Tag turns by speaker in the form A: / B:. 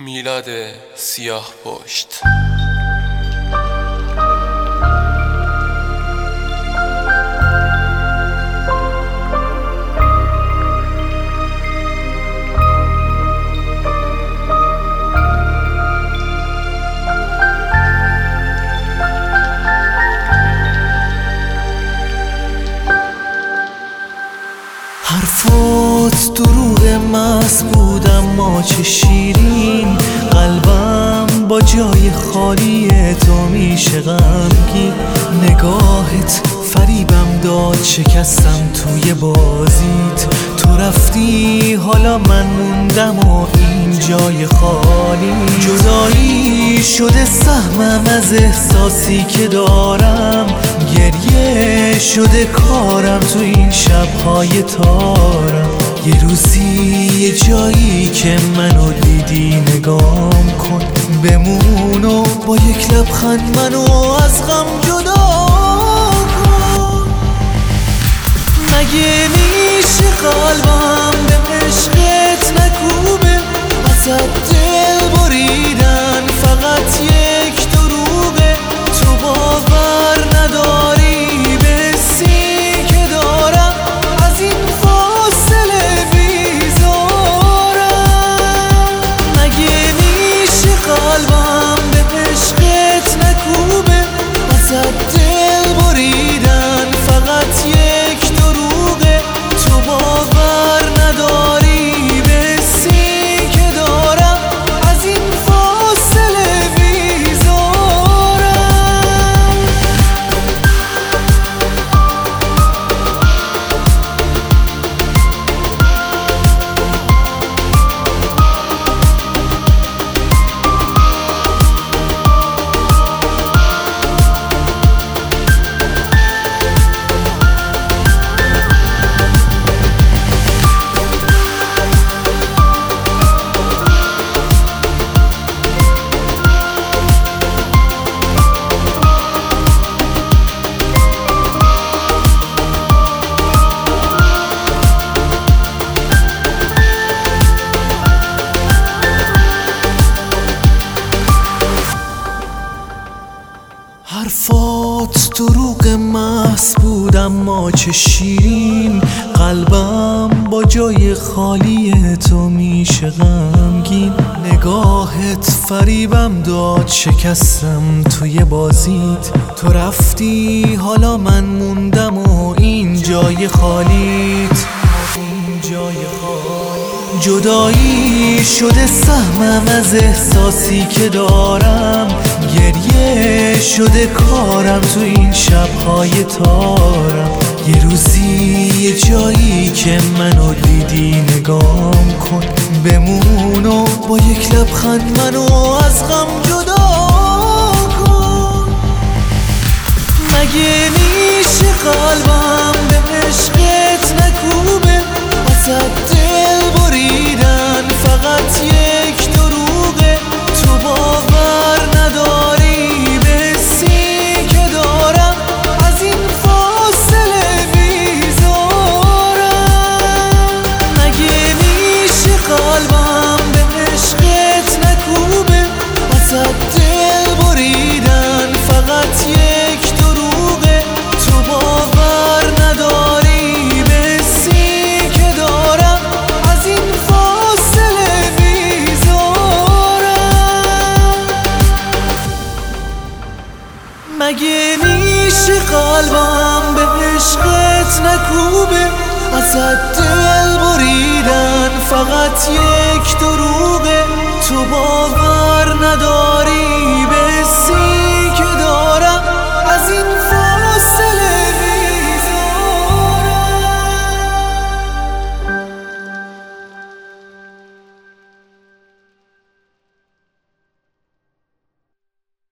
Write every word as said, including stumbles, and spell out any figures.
A: میلاد سیاه پشت.
B: حرفات دروغ محض بود اما چه شیرین، قلبم با جای خالی تو میشه غمگین. نگاهت فریبم داد، شکستم توی بازیت. تو رفتی حالا من موندم و این جای خالی. جدایی شده سهمم از احساسی که دارم، گریه شده کارم تو این شب‌های تارم. یه روزی یه جایی که منو دیدی نگام کن، بمون و با یک لبخند منو از غم جدا کن. مگه میشه قلبم به عشقت نکوبه، ازت دل بریدن فقط یک دروغه. تو باور نداری به حسی که دارم، از این فاصله بیزارم. مگه میشه قلبم به عشقت نکوبه، ازت دل بریدن فقط یک دروغه. تو باور نداری به حسی که دارم، از این فاصله بیزارم. حرفات دروغ محض بود اما چه شیرین، قلبم با جای خالی تو میشه غمگین. نگاهت فریبم داد، شکستم توی بازیت. تو رفتی حالا من موندم و این جای خالیت. این جای خالی. جدایی شده سهمم از احساسی که دارم، گریه شده کارم تو این شب‌های تارم. یه روزی یه جایی که منو دیدی نگام کن، بمون و با یک لبخند منو از غم جدا کن. مگه میشه قلبم به عشقت نکوبه، ازت دل بریدن فقط یک دروغه. تو باور نداری به حسی که دارم، از این فاصله بیزارم. مگه میشه قلبم به عشقت نکوبه، ازت دل بریدن فقط یک دروغه. تو باور نداری به حسی که دارم، از این فاصله بیزارم. مگه میشه قلبم به عشقت نکوبه، ازت دل بریدن فقط یک دروغه. تو باور نداری